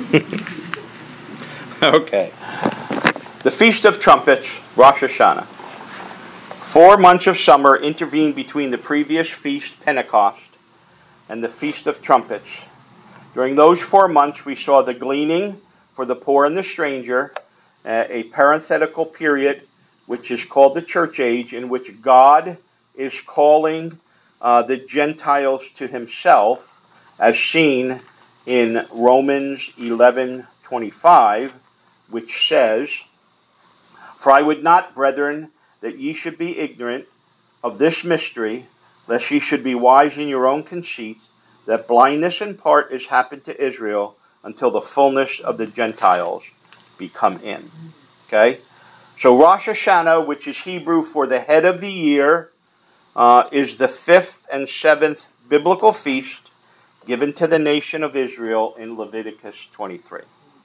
Okay. The Feast of Trumpets, Rosh Hashanah. 4 months of summer intervened between the previous feast, Pentecost, and the Feast of Trumpets. During those 4 months, we saw the gleaning for the poor and the stranger, a parenthetical period which is called the church age, in which God is calling the Gentiles to himself, as seen in Romans 11:25, which says, "For I would not, brethren, that ye should be ignorant of this mystery, lest ye should be wise in your own conceit, that blindness in part is happened to Israel until the fullness of the Gentiles be come in." Okay? So Rosh Hashanah, which is Hebrew for the head of the year, is the 5th and 7th biblical feast given to the nation of Israel in Leviticus 23.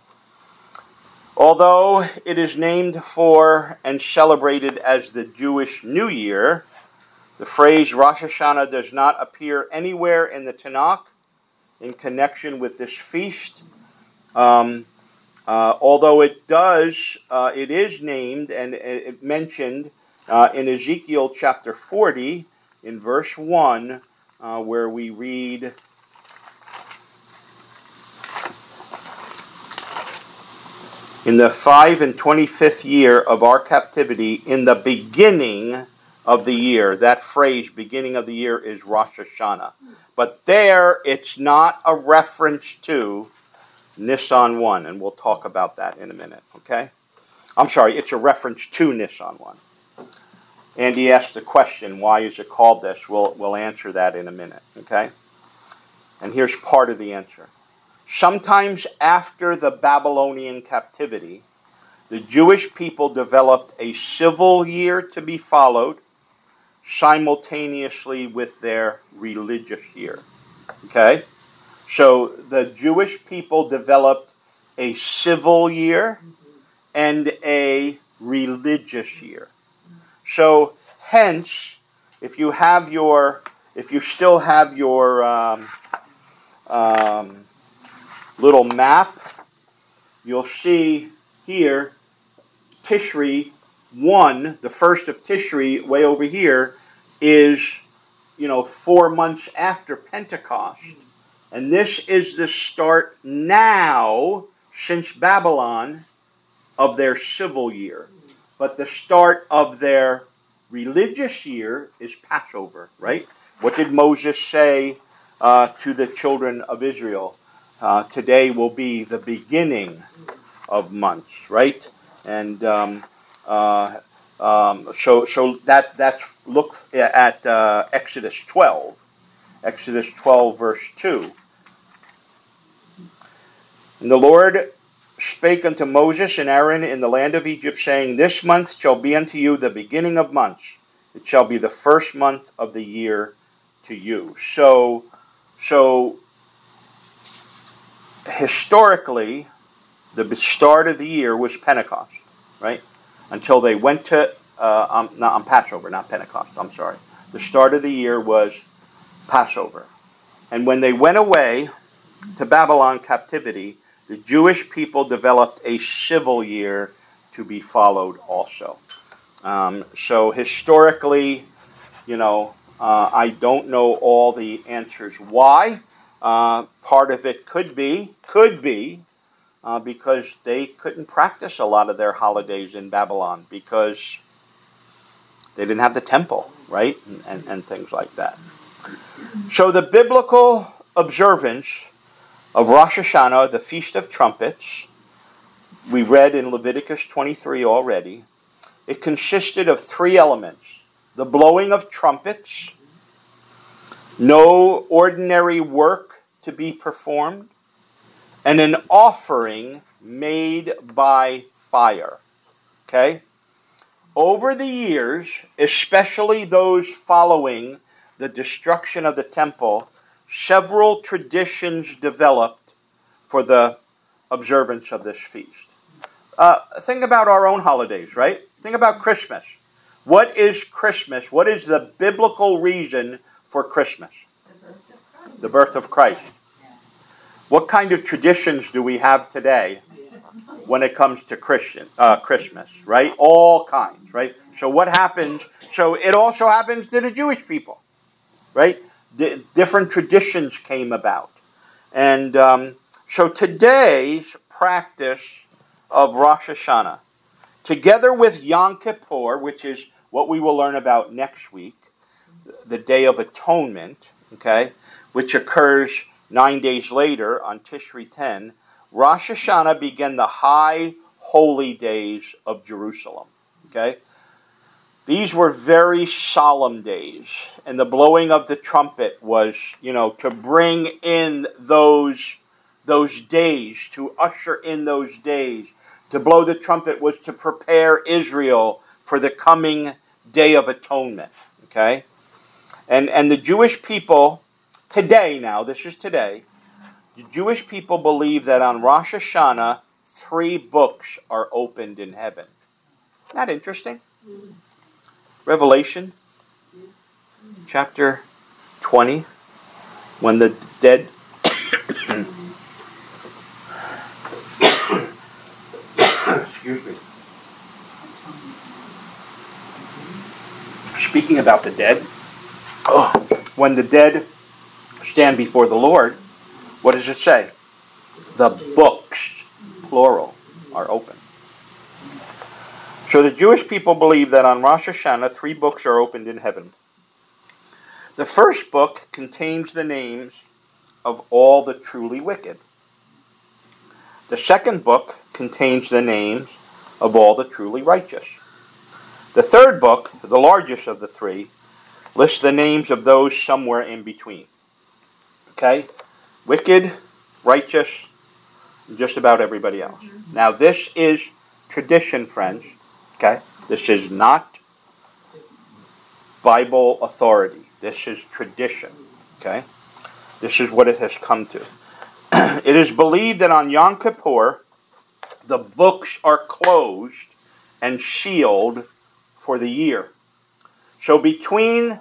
Although it is named for and celebrated as the Jewish New Year, the phrase Rosh Hashanah does not appear anywhere in the Tanakh in connection with this feast. Although it is named and it mentioned in Ezekiel chapter 40 in verse 1, where we read, "In the 25th year of our captivity, in the beginning of the year." That phrase, beginning of the year, is Rosh Hashanah. But there, it's not a reference to Nisan 1, and we'll talk about that in a minute, okay? I'm sorry, it's a reference to Nisan 1. Andy asked the question, why is it called this? We'll answer that in a minute, okay? And here's part of the answer. Sometimes after the Babylonian captivity, the Jewish people developed a civil year to be followed simultaneously with their religious year. Okay? So the Jewish people developed a civil year and a religious year. So hence, if you still have your little map, you'll see here Tishri 1, the first of Tishri, way over here, is 4 months after Pentecost. And this is the start now, since Babylon, of their civil year. But the start of their religious year is Passover, right? What did Moses say to the children of Israel? Today will be the beginning of months, right? And so look at Exodus 12. Exodus 12, verse 2. "And the Lord spake unto Moses and Aaron in the land of Egypt, saying, This month shall be unto you the beginning of months. It shall be the first month of the year to you." So historically, the start of the year was Pentecost, right? Until they went to, on Passover, not Pentecost, I'm sorry. The start of the year was Passover. And when they went away to Babylon captivity, the Jewish people developed a civil year to be followed also. So historically, I don't know all the answers why. Part of it could be because they couldn't practice a lot of their holidays in Babylon because they didn't have the temple, right? And things like that. So the biblical observance of Rosh Hashanah, the Feast of Trumpets, we read in Leviticus 23 already. It consisted of 3 elements: the blowing of trumpets, no ordinary work to be performed, and an offering made by fire. Okay? Over the years, especially those following the destruction of the temple, several traditions developed for the observance of this feast. Think about our own holidays, right? Think about Christmas. What is Christmas? What is the biblical reason for Christmas? The birth of Christ. What kind of traditions do we have today when it comes to Christmas, right? All kinds, right? So what happens? So it also happens to the Jewish people, right? Different traditions came about. And so today's practice of Rosh Hashanah, together with Yom Kippur, which is what we will learn about next week, the Day of Atonement, okay, which occurs 9 days later on Tishri 10, Rosh Hashanah began the high holy days of Jerusalem, okay? These were very solemn days, and the blowing of the trumpet was, to bring in those days, to usher in those days. To blow the trumpet was to prepare Israel for the coming Day of Atonement, okay? And the Jewish people, today now, this is today, the Jewish people believe that on Rosh Hashanah, 3 books are opened in heaven. Isn't that interesting? Revelation, chapter 20, when the dead... Excuse me. Speaking about the dead, when the dead stand before the Lord, what does it say? The books, plural, are open. So the Jewish people believe that on Rosh Hashanah, 3 books are opened in heaven. The first book contains the names of all the truly wicked. The second book contains the names of all the truly righteous. The third book, the largest of the 3, lists the names of those somewhere in between. Okay? Wicked, righteous, and just about everybody else. Now this is tradition, friends. Okay? This is not Bible authority. This is tradition. Okay? This is what it has come to. It is believed that on Yom Kippur, the books are closed and sealed for the year. So between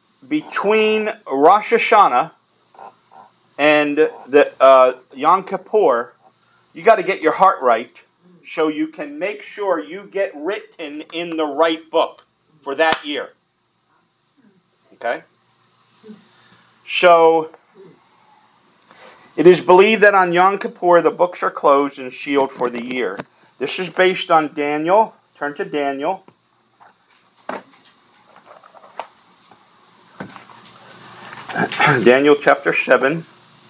Rosh Hashanah and the Yom Kippur, you got to get your heart right so you can make sure you get written in the right book for that year. Okay? So it is believed that on Yom Kippur the books are closed and sealed for the year. This is based on Daniel. Turn to Daniel. Daniel chapter 7.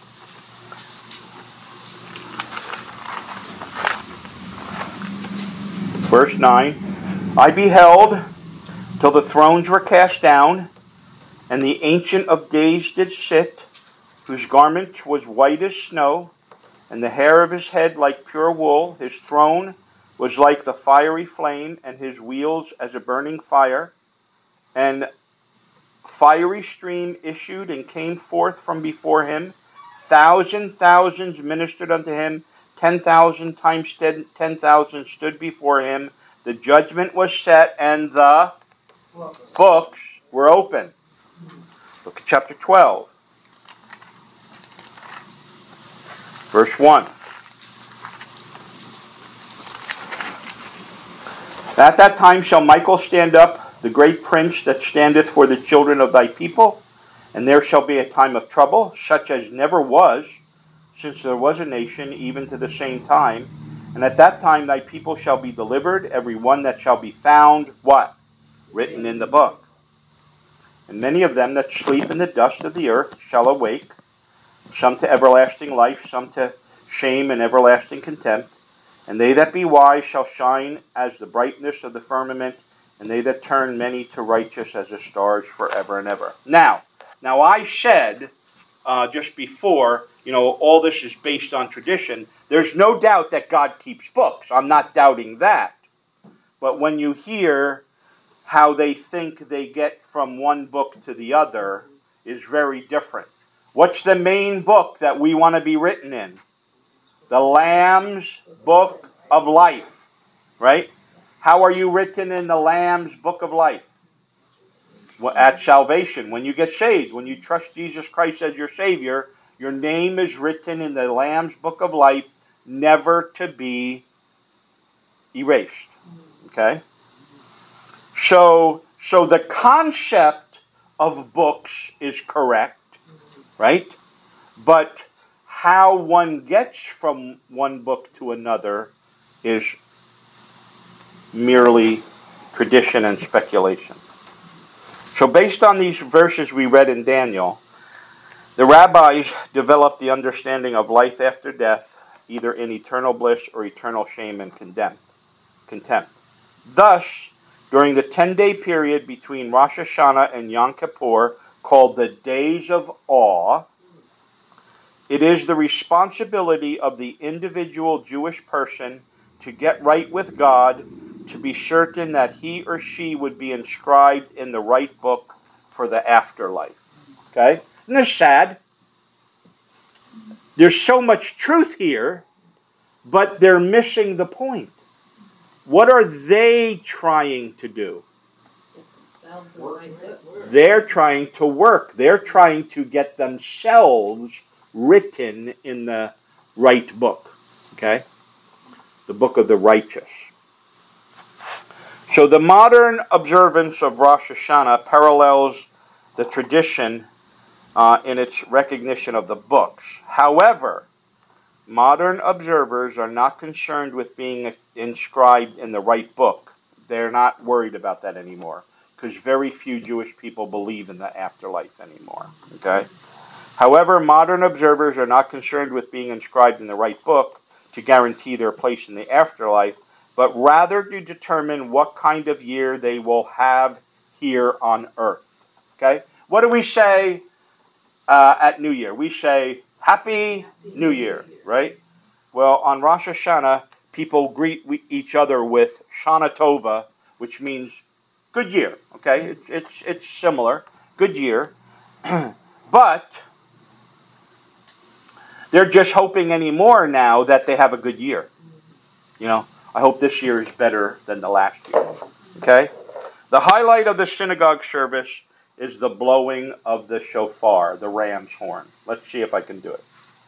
Verse 9. I beheld till the thrones were cast down, and the Ancient of Days did sit, whose garment was white as snow, and the hair of his head like pure wool. His throne was like the fiery flame, and his wheels as a burning fire. And fiery stream issued and came forth from before him. Thousands ministered unto him. 10,000 times 10,000 stood before him. The judgment was set, and the books were open. Look at chapter 12. Verse 1. At that time shall Michael stand up, the great prince that standeth for the children of thy people, and there shall be a time of trouble, such as never was, since there was a nation, even to the same time. And at that time thy people shall be delivered, every one that shall be found, what? Written in the book. And many of them that sleep in the dust of the earth shall awake, some to everlasting life, some to shame and everlasting contempt. And they that be wise shall shine as the brightness of the firmament, and they that turn many to righteous as the stars forever and ever. Now I said just before, all this is based on tradition. There's no doubt that God keeps books. I'm not doubting that. But when you hear how they think they get from one book to the other is very different. What's the main book that we want to be written in? The Lamb's Book of Life, right? How are you written in the Lamb's Book of Life? At salvation, when you get saved, when you trust Jesus Christ as your Savior, Your name is written in the Lamb's book of life, never to be erased. Okay? So the concept of books is correct, right? But how one gets from one book to another is merely tradition and speculation. So based on these verses we read in Daniel, the rabbis developed the understanding of life after death, either in eternal bliss or eternal shame and contempt. Thus, during the 10-day period between Rosh Hashanah and Yom Kippur, called the Days of Awe, it is the responsibility of the individual Jewish person to get right with God, to be certain that he or she would be inscribed in the right book for the afterlife. Okay? Isn't this sad? There's so much truth here, but they're missing the point. What are they trying to do? They're trying to work. They're trying to get themselves written in the right book. Okay? The book of the righteous. So the modern observance of Rosh Hashanah parallels the tradition in its recognition of the books. However, modern observers are not concerned with being inscribed in the right book. They're not worried about that anymore, because very few Jewish people believe in the afterlife anymore. Okay? However, modern observers are not concerned with being inscribed in the right book to guarantee their place in the afterlife, but rather to determine what kind of year they will have here on earth. Okay? What do we say at New Year? We say, Happy New Year, right? Well, on Rosh Hashanah, people greet each other with Shana Tova, which means good year. Okay? It's similar. Good year. But they're just hoping anymore now that they have a good year. You know, I hope this year is better than the last year. Okay? The highlight of the synagogue service is the blowing of the shofar, the ram's horn. Let's see if I can do it.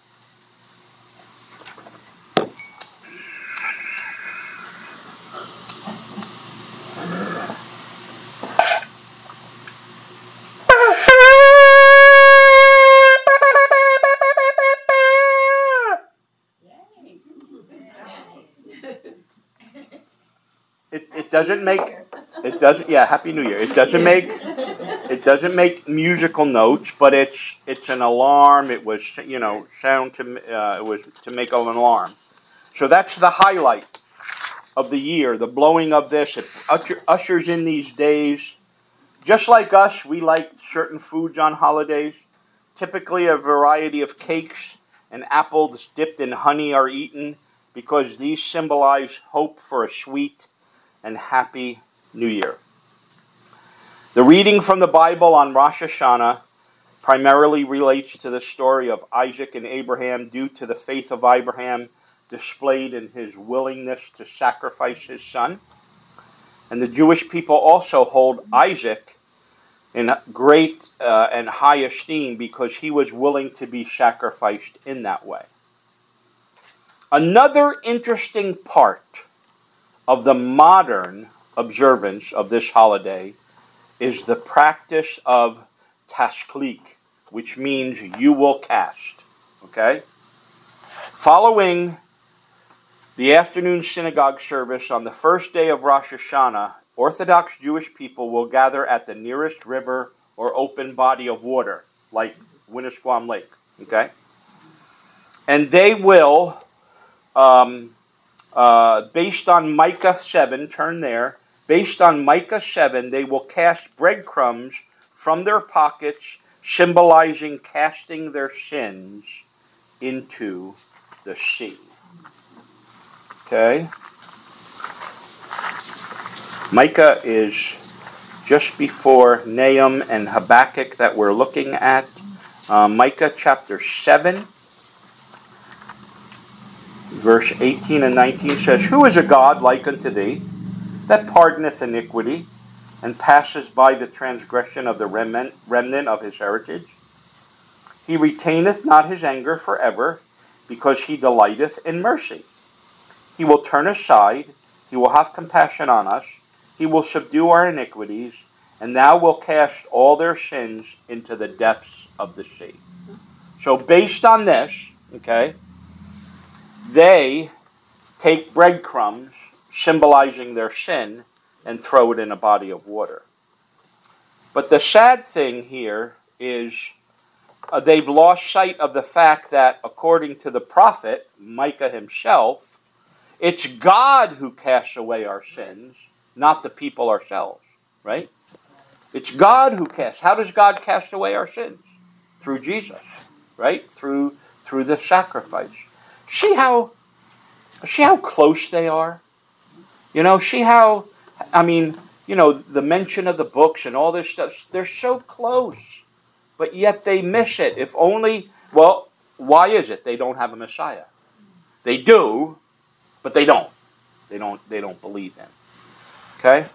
Happy New Year. It doesn't make musical notes, but it's an alarm. It was, sound to, it was to make an alarm. So that's the highlight of the year, the blowing of this. It ushers in these days. Just like us, we like certain foods on holidays. Typically a variety of cakes and apples dipped in honey are eaten because these symbolize hope for a sweet and happy New Year. The reading from the Bible on Rosh Hashanah primarily relates to the story of Isaac and Abraham due to the faith of Abraham displayed in his willingness to sacrifice his son. And the Jewish people also hold Isaac in great and high esteem because he was willing to be sacrificed in that way. Another interesting part of the modern observance of this holiday is the practice of tashklik, which means you will cast. Okay? Following the afternoon synagogue service on the first day of Rosh Hashanah, Orthodox Jewish people will gather at the nearest river or open body of water, like Winnisquam Lake. Okay? And they will, based on Micah 7, turn there, based on Micah 7, they will cast breadcrumbs from their pockets, symbolizing casting their sins into the sea. Okay? Micah is just before Nahum and Habakkuk that we're looking at. Micah chapter 7, verse 18 and 19 says, Who is a God like unto thee, that pardoneth iniquity, and passes by the transgression of the remnant of his heritage? He retaineth not his anger forever, because he delighteth in mercy. He will turn aside, he will have compassion on us, he will subdue our iniquities, and thou wilt cast all their sins into the depths of the sea. So based on this, okay, they take breadcrumbs, symbolizing their sin, and throw it in a body of water. But the sad thing here is they've lost sight of the fact that, according to the prophet, Micah himself, it's God who casts away our sins, not the people ourselves, right? It's God who casts. How does God cast away our sins? Through Jesus, right? Through the sacrifice. See how close they are? See how, the mention of the books and all this stuff, they're so close. But yet they miss it. If only, why is it they don't have a Messiah? They do, but they don't. They don't believe him. Okay?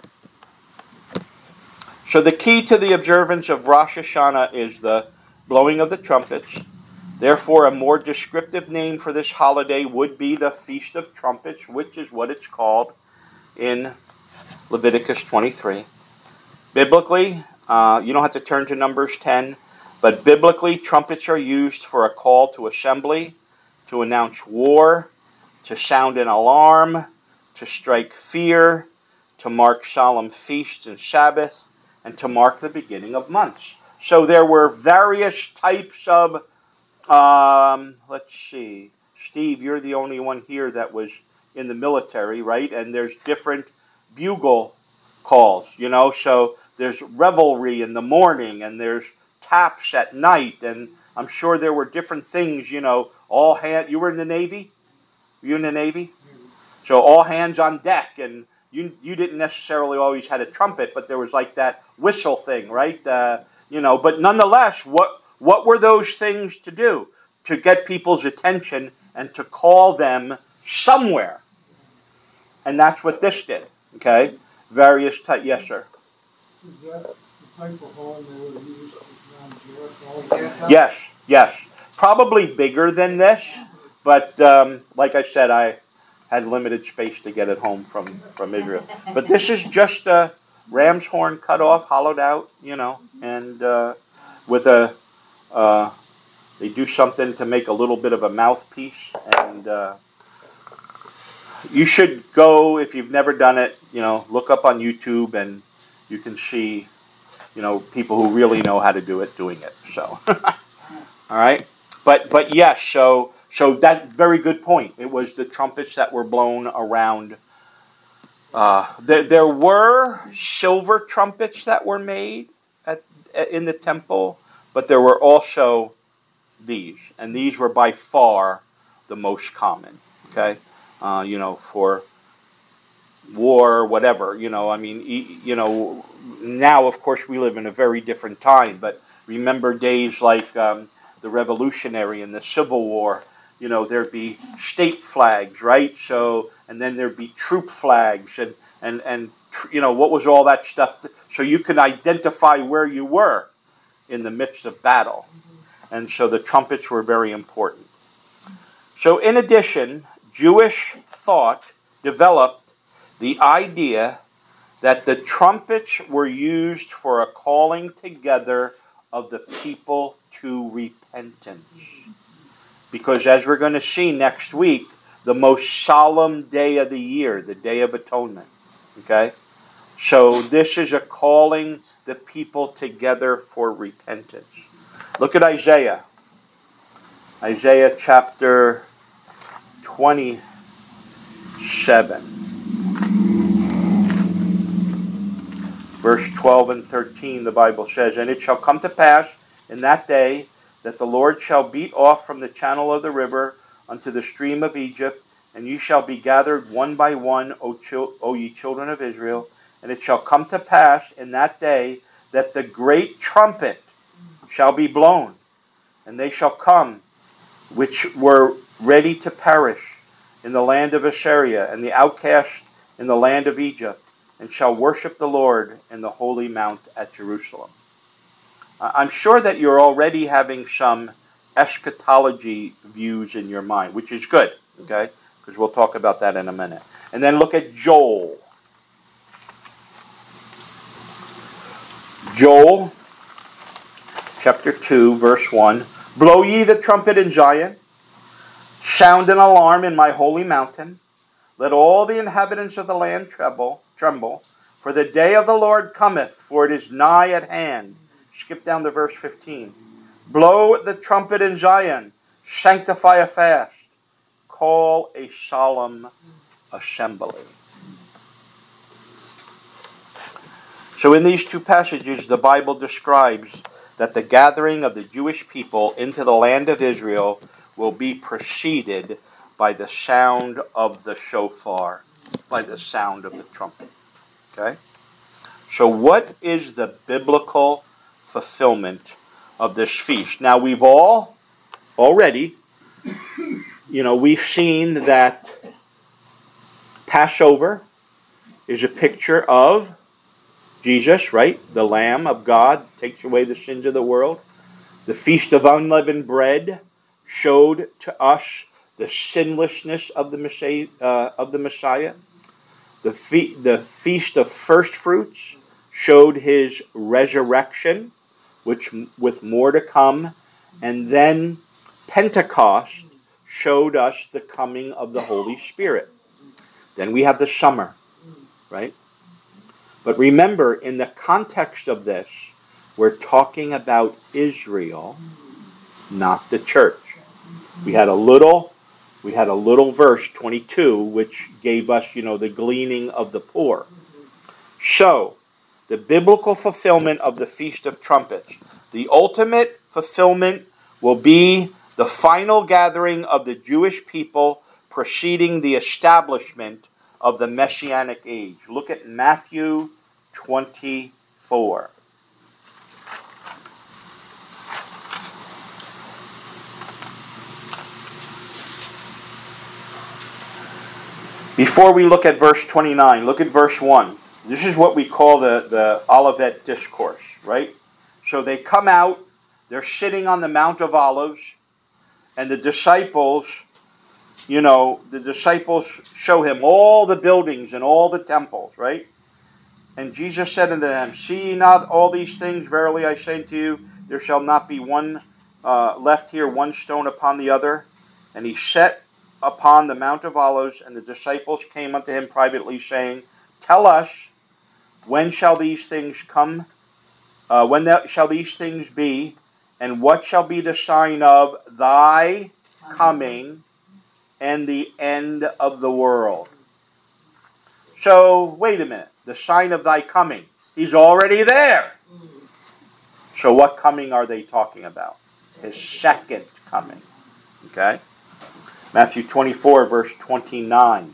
So the key to the observance of Rosh Hashanah is the blowing of the trumpets. Therefore, a more descriptive name for this holiday would be the Feast of Trumpets, which is what it's called in Leviticus 23. Biblically, you don't have to turn to Numbers 10, but biblically, trumpets are used for a call to assembly, to announce war, to sound an alarm, to strike fear, to mark solemn feasts and Sabbaths, and to mark the beginning of months. So there were various types of, let's see, Steve, you're the only one here that was in the military, right? And there's different bugle calls, so there's revelry in the morning, and there's taps at night, and I'm sure there were different things, all hands. You were in the Navy? Were you in the Navy? So all hands on deck, and you didn't necessarily always had a trumpet, but there was like that whistle thing, right? But nonetheless, what were those things to do? To get people's attention and to call them somewhere. And that's what this did, okay? Various types. Yes, sir? Is that the type of horn they would use around Yes. Probably bigger than this, but like I said, I had limited space to get it home from Israel. But this is just a ram's horn cut off, hollowed out, and with they do something to make a little bit of a mouthpiece, and you should go, if you've never done it, look up on YouTube, and you can see, people who really know how to do it doing it. So, all right. But yes, so that very good point. It was the trumpets that were blown around. There were silver trumpets that were made in the temple, but there were also these, and these were by far the most common. Okay. For war, whatever, now, of course, we live in a very different time, but remember days like the Revolutionary and the Civil War, there'd be state flags, right? So, and then there'd be troop flags, and what was all that stuff? So you can identify where you were in the midst of battle. And so the trumpets were very important. So in addition, Jewish thought developed the idea that the trumpets were used for a calling together of the people to repentance. Because as we're going to see next week, the most solemn day of the year, the Day of Atonement. Okay? So this is a calling the people together for repentance. Look at Isaiah. Isaiah chapter 27. Verse 12 and 13, the Bible says, "And it shall come to pass in that day that the Lord shall beat off from the channel of the river unto the stream of Egypt, and ye shall be gathered one by one, O ye children of Israel. And it shall come to pass in that day that the great trumpet shall be blown, and they shall come, which were ready to perish in the land of Assyria, and the outcast in the land of Egypt, and shall worship the Lord in the holy mount at Jerusalem." I'm sure that you're already having some eschatology views in your mind, which is good, okay? Because we'll talk about that in a minute. And then look at Joel. Joel, chapter 2, verse 1. Blow ye the trumpet in Zion, sound an alarm in my holy mountain. Let all the inhabitants of the land tremble, for the day of the Lord cometh, for it is nigh at hand. Skip down to verse 15. Blow the trumpet in Zion, sanctify a fast, call a solemn assembly. So in these two passages, the Bible describes that the gathering of the Jewish people into the land of Israel will be preceded by the sound of the shofar, by the sound of the trumpet. Okay? So what is the biblical fulfillment of this feast? Now we've already, we've seen that Passover is a picture of Jesus, right? The Lamb of God takes away the sins of the world. The Feast of Unleavened Bread showed to us the sinlessness of the Messiah. The Feast of First Fruits showed his resurrection, which with more to come. And then Pentecost showed us the coming of the Holy Spirit. Then we have the summer, right? But remember, in the context of this, we're talking about Israel, not the church. We had a little verse 22, which gave us, the gleaning of the poor. So, the biblical fulfillment of the Feast of Trumpets, the ultimate fulfillment will be the final gathering of the Jewish people preceding the establishment of the Messianic age. Look at Matthew 24. Before we look at verse 29, look at verse 1. This is what we call the Olivet Discourse, right? So they come out, they're sitting on the Mount of Olives, and the disciples show him all the buildings and all the temples, right? And Jesus said unto them, See ye not all these things? Verily I say unto you, there shall not be one left here, one stone upon the other. And he set upon the Mount of Olives, and the disciples came unto him privately, saying, Tell us, when shall these things come? Shall these things be? And what shall be the sign of thy coming and the end of the world? So, wait a minute. The sign of thy coming. He's already there. So what coming are they talking about? His second coming. Okay? Matthew 24, verse 29.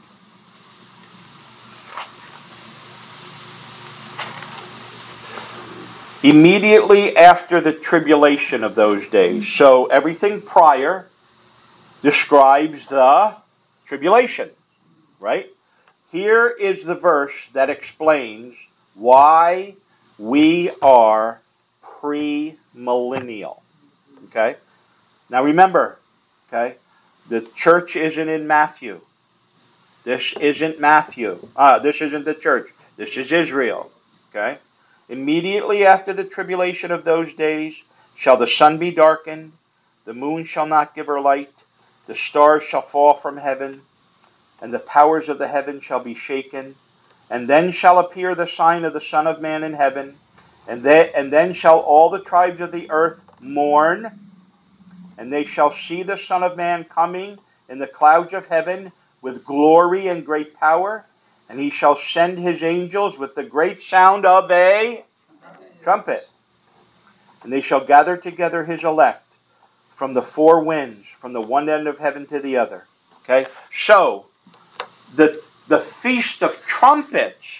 Immediately after the tribulation of those days. So everything prior describes the tribulation, right? Here is the verse that explains why we are premillennial. Okay? Now remember, okay, the church isn't in Matthew. This isn't Matthew. This isn't the church. This is Israel. Okay? Immediately after the tribulation of those days shall the sun be darkened, the moon shall not give her light, the stars shall fall from heaven, and the powers of the heaven shall be shaken. And then shall appear the sign of the Son of Man in heaven. And then shall all the tribes of the earth mourn. And they shall see the Son of Man coming in the clouds of heaven with glory and great power. And he shall send his angels with the great sound of a trumpet. And they shall gather together his elect from the four winds, from the one end of heaven to the other. Okay? So, the Feast of Trumpets,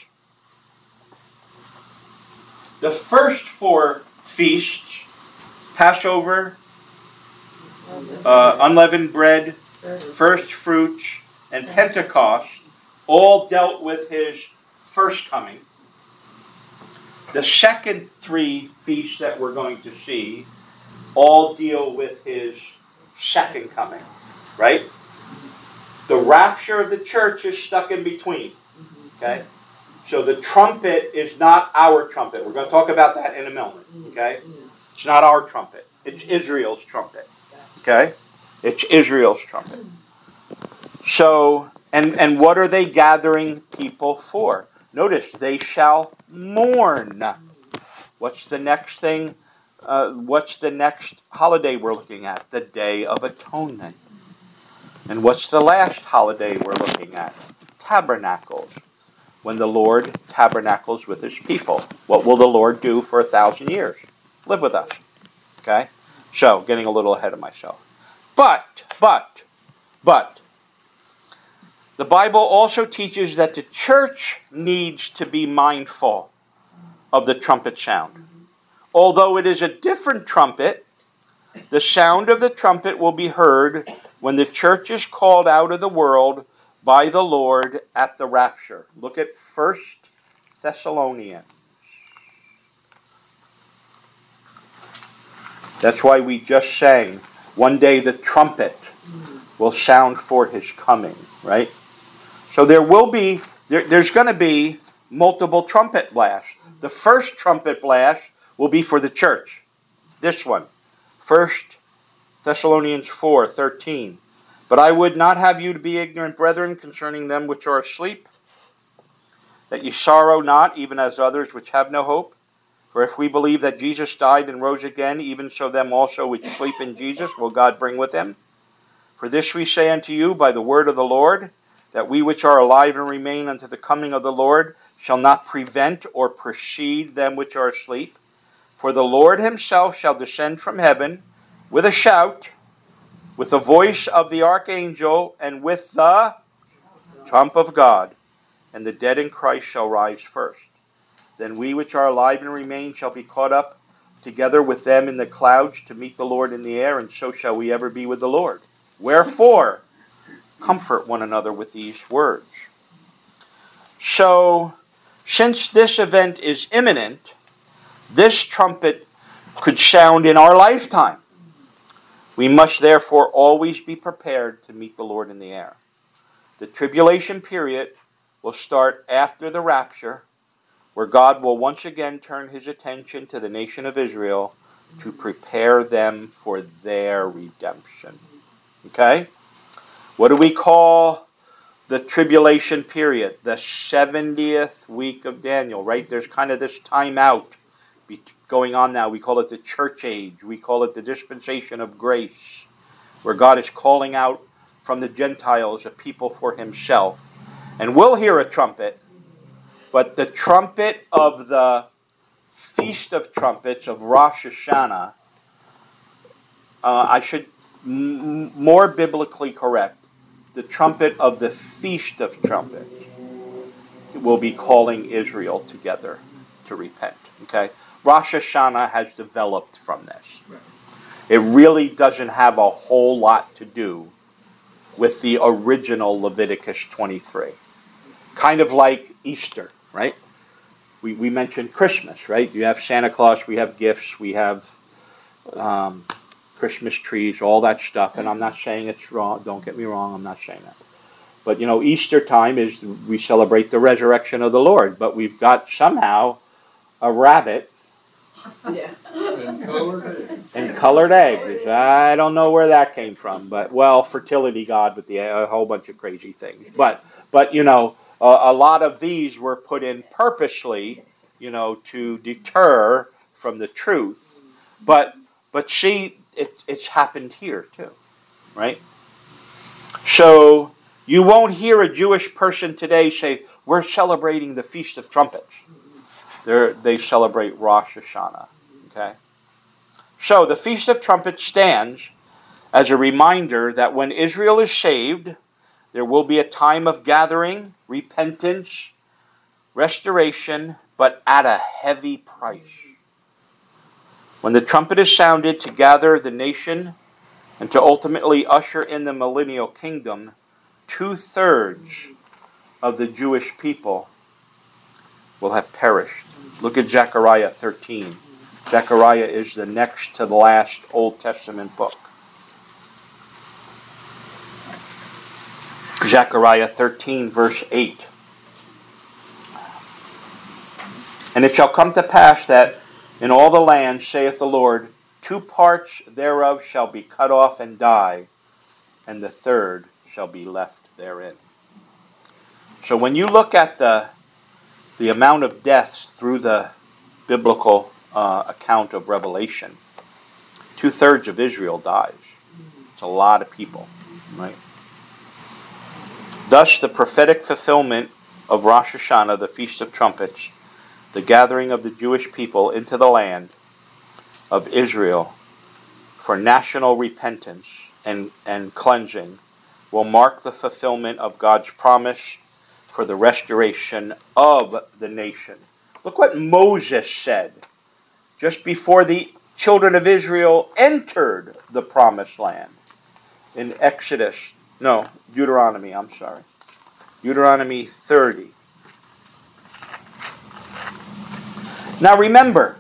the first four feasts, Passover, unleavened bread, first fruits, and Pentecost, all dealt with his first coming. The second three feasts that we're going to see all deal with his second coming, right? The rapture of the church is stuck in between, okay? So the trumpet is not our trumpet. We're going to talk about that in a moment, okay? It's not our trumpet. It's Israel's trumpet, okay? It's Israel's trumpet. So, and what are they gathering people for? Notice, they shall mourn. What's the next thing? What's the next holiday we're looking at? The Day of Atonement. And what's the last holiday we're looking at? Tabernacles. When the Lord tabernacles with his people. What will the Lord do for 1,000 years? Live with us. Okay? So, getting a little ahead of myself. But, the Bible also teaches that the church needs to be mindful of the trumpet sound. Although it is a different trumpet, the sound of the trumpet will be heard when the church is called out of the world by the Lord at the rapture. Look at 1 Thessalonians. That's why we just sang, one day the trumpet will sound for his coming, right? So there's going to be multiple trumpet blasts. The first trumpet blast will be for the church. This one, 1 Thessalonians 4:13. But I would not have you to be ignorant, brethren, concerning them which are asleep, that ye sorrow not, even as others which have no hope. For if we believe that Jesus died and rose again, even so them also which sleep in Jesus will God bring with him. For this we say unto you by the word of the Lord, that we which are alive and remain unto the coming of the Lord shall not prevent or precede them which are asleep. For the Lord himself shall descend from heaven with a shout, with the voice of the archangel, and with the trump of God. And the dead in Christ shall rise first. Then we which are alive and remain shall be caught up together with them in the clouds to meet the Lord in the air, and so shall we ever be with the Lord. Wherefore, comfort one another with these words. So, since this event is imminent, this trumpet could sound in our lifetime. We must therefore always be prepared to meet the Lord in the air. The tribulation period will start after the rapture, where God will once again turn his attention to the nation of Israel to prepare them for their redemption. Okay? What do we call the tribulation period? The 70th week of Daniel, right? There's kind of this time out going on now. We call it the church age. We call it the dispensation of grace, where God is calling out from the Gentiles a people for himself. And we'll hear a trumpet, but the trumpet of the Feast of Trumpets of Rosh Hashanah, I should more biblically correct, the trumpet of the Feast of Trumpets will be calling Israel together to repent. Okay? Rosh Hashanah has developed from this. It really doesn't have a whole lot to do with the original Leviticus 23. Kind of like Easter, right? We mentioned Christmas, right? You have Santa Claus, we have gifts, we have Christmas trees, all that stuff. And I'm not saying it's wrong. Don't get me wrong, I'm not saying that. But, Easter time is we celebrate the resurrection of the Lord. But we've got somehow a rabbit and colored eggs. I don't know where that came from. But, fertility god with a whole bunch of crazy things. But a lot of these were put in purposely, to deter from the truth. But see, it's happened here too, right? So you won't hear a Jewish person today say, we're celebrating the Feast of Trumpets. They celebrate Rosh Hashanah, okay? So the Feast of Trumpets stands as a reminder that when Israel is saved, there will be a time of gathering, repentance, restoration, but at a heavy price. When the trumpet is sounded to gather the nation and to ultimately usher in the millennial kingdom, 2/3 of the Jewish people will have perished. Look at Zechariah 13. Zechariah is the next to the last Old Testament book. Zechariah 13, verse 8. And it shall come to pass that in all the land, saith the Lord, 2 parts thereof shall be cut off and die, and the third shall be left therein. So when you look at the amount of deaths through the biblical account of Revelation, 2/3 of Israel dies. It's a lot of people, right? Thus, the prophetic fulfillment of Rosh Hashanah, the Feast of Trumpets, the gathering of the Jewish people into the land of Israel for national repentance and cleansing, will mark the fulfillment of God's promise for the restoration of the nation. Look what Moses said just before the children of Israel entered the promised land in Deuteronomy 30. Now remember,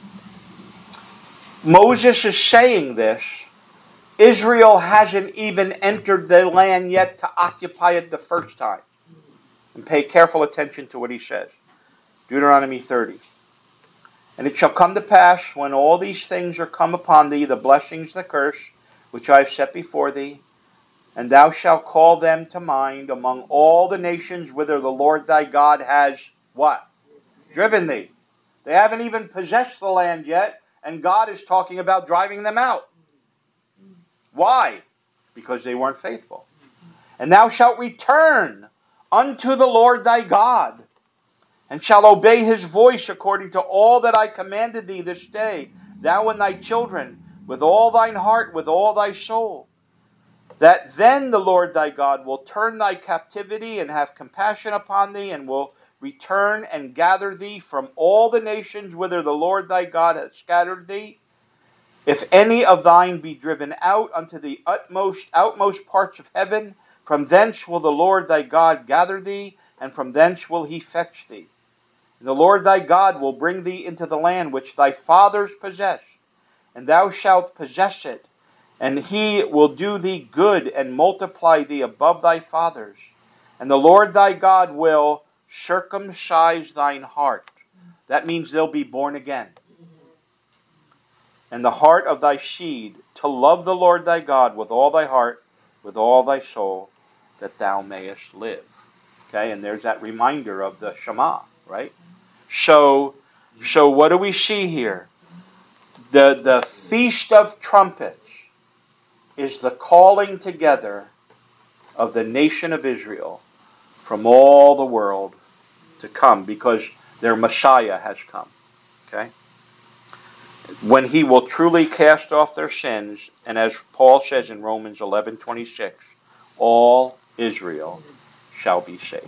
Moses is saying this. Israel hasn't even entered the land yet to occupy it the first time. And pay careful attention to what he says. Deuteronomy 30. And it shall come to pass, when all these things are come upon thee, the blessings, the curse, which I have set before thee, and thou shalt call them to mind among all the nations whither the Lord thy God has, what? Driven thee. They haven't even possessed the land yet, and God is talking about driving them out. Why? Because they weren't faithful. And thou shalt return unto the Lord thy God, and shalt obey his voice according to all that I commanded thee this day, thou and thy children, with all thine heart, with all thy soul. That then the Lord thy God will turn thy captivity and have compassion upon thee, and will return and gather thee from all the nations whither the Lord thy God hath scattered thee. If any of thine be driven out unto the outmost parts of heaven, from thence will the Lord thy God gather thee, and from thence will he fetch thee. And the Lord thy God will bring thee into the land which thy fathers possessed, and thou shalt possess it, and he will do thee good and multiply thee above thy fathers. And the Lord thy God will circumcise thine heart. That means they'll be born again. And the heart of thy seed, to love the Lord thy God with all thy heart, with all thy soul, that thou mayest live. Okay, and there's that reminder of the Shema, right? So what do we see here? The Feast of Trumpets is the calling together of the nation of Israel from all the world to come, because their Messiah has come. Okay? When he will truly cast off their sins, and as Paul says in Romans 11:26, all Israel shall be saved.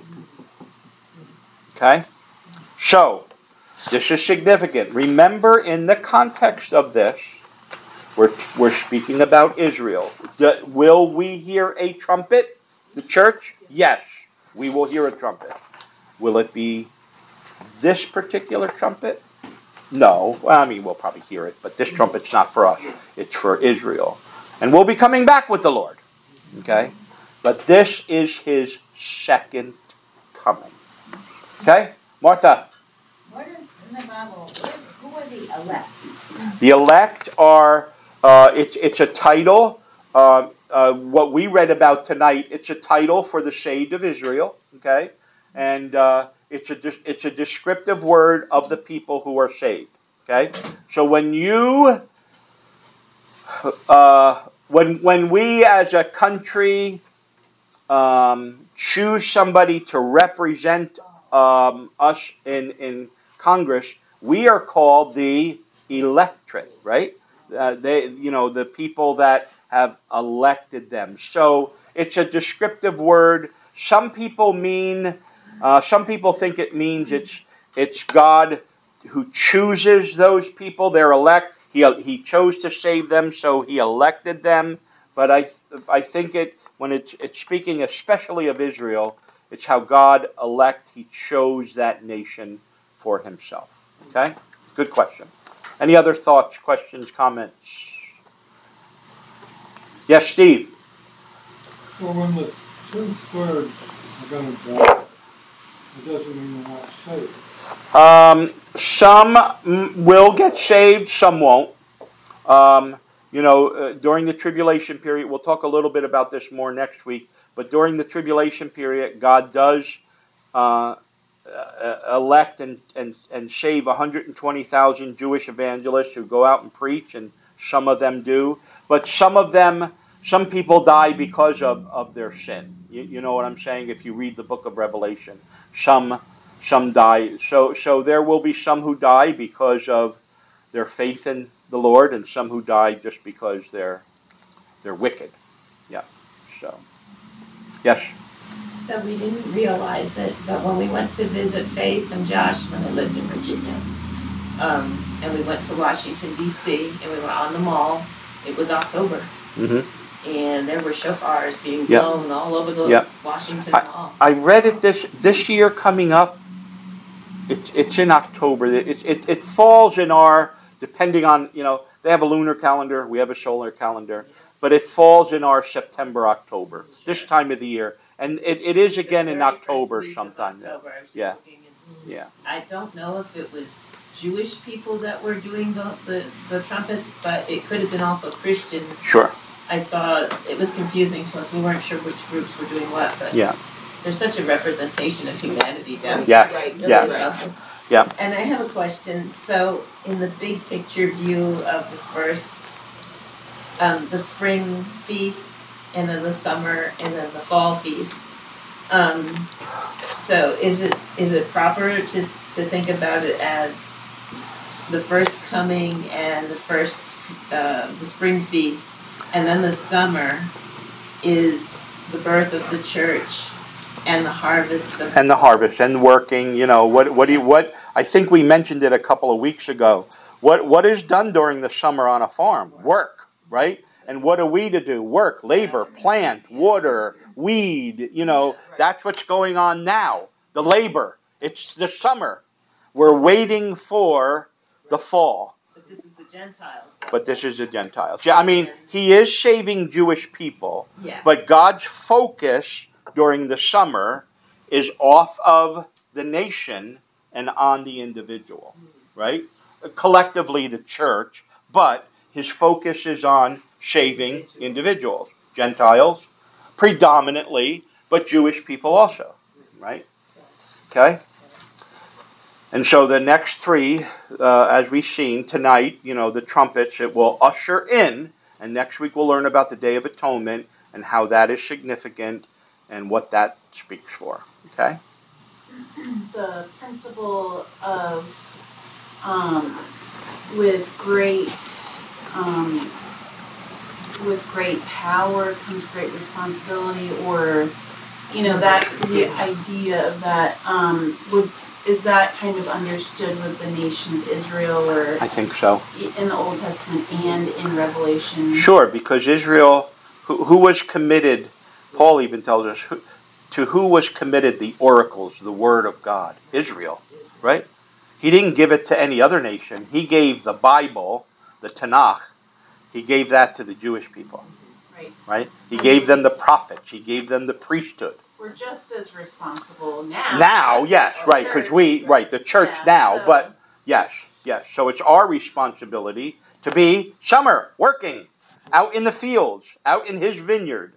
Okay? So, this is significant. Remember, in the context of this, we're speaking about Israel. Will we hear a trumpet, the church? Yes, we will hear a trumpet. Will it be this particular trumpet? No. Well, I mean, we'll probably hear it, but this trumpet's not for us. It's for Israel. And we'll be coming back with the Lord. Okay? But this is his second coming. Okay? Martha? What is in the Bible? Who are the elect? The elect are, it's a title. What we read about tonight, it's a title for the saved of Israel. Okay? And it's a descriptive word of the people who are saved. Okay? So when you, when we as a country choose somebody to represent us in Congress, we are called the electorate, right? The people that have elected them. So it's a descriptive word. Some people think it means it's God who chooses those people. They're elect. He chose to save them, so he elected them. But I think when it's speaking especially of Israel, it's how God he chose that nation for himself. Okay? Good question. Any other thoughts, questions, comments? Yes, Steve. Well, when the 2/3 are going to die. It doesn't mean they're not saved. Some will get saved, some won't. During the tribulation period, we'll talk a little bit about this more next week, but during the tribulation period, God does elect and save 120,000 Jewish evangelists who go out and preach, and some of them do. But some people die because of their sin. You know what I'm saying? If you read the book of Revelation, some die. So there will be some who die because of their faith in the Lord, and some who die just because they're wicked. Yeah. So, yes. So we didn't realize it, but when we went to visit Faith and Josh when they lived in Virginia, and we went to Washington, D.C., and we were on the mall, it was October. Mm-hmm. And there were shofars being blown all over the Washington Mall. I read it this year coming up. It's in October. It falls in our, depending on, they have a lunar calendar, we have a solar calendar, but it falls in our September, October, this time of the year. And it is again in October sometime. Yeah. I don't know if it was Jewish people that were doing the trumpets, but it could have been also Christians. Sure. I saw it was confusing to us. We weren't sure which groups were doing what, but there's such a representation of humanity down here. Right. Yeah. And I have a question. So, in the big picture view of the first, the spring feasts, and then the summer, and then the fall feast. So, is it proper to think about it as the first coming and the spring feast? And then the summer is the birth of the church and the harvest of and the harvest and working. What I think we mentioned it a couple of weeks ago. What is done during the summer on a farm? Work, right? And what are we to do? Work, labor, plant, water, weed. That's what's going on now. The labor. It's the summer. We're waiting for the fall. But this is the Gentiles. But this is the Gentiles. Yeah, I mean, he is saving Jewish people, yes. But God's focus during the summer is off of the nation and on the individual, right? Collectively, the church, but his focus is on saving individuals, Gentiles, predominantly, but Jewish people also, right? Okay? And so the next three, as we've seen tonight, the trumpets, it will usher in, and next week we'll learn about the Day of Atonement and how that is significant and what that speaks for. Okay? The principle of with great power comes great responsibility, or that the idea of that is that kind of understood with the nation of Israel, or I think so. In the Old Testament and in Revelation? Sure, because Israel, who was committed, Paul even tells us, to who was committed the oracles, the word of God? Israel, right? He didn't give it to any other nation. He gave the Bible, the Tanakh, he gave that to the Jewish people. Right? He gave them the prophets. He gave them the priesthood. We're just as responsible now. Now, yes, right, because the church now, so. But yes. So it's our responsibility to be summer, working, out in the fields, out in his vineyard,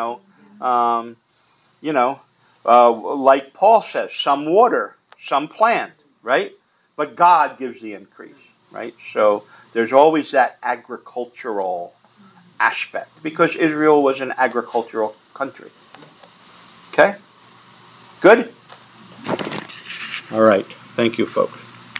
like Paul says, some water, some plant, right? But God gives the increase, right? So there's always that agricultural aspect, because Israel was an agricultural country. Okay? Good? All right. Thank you, folks.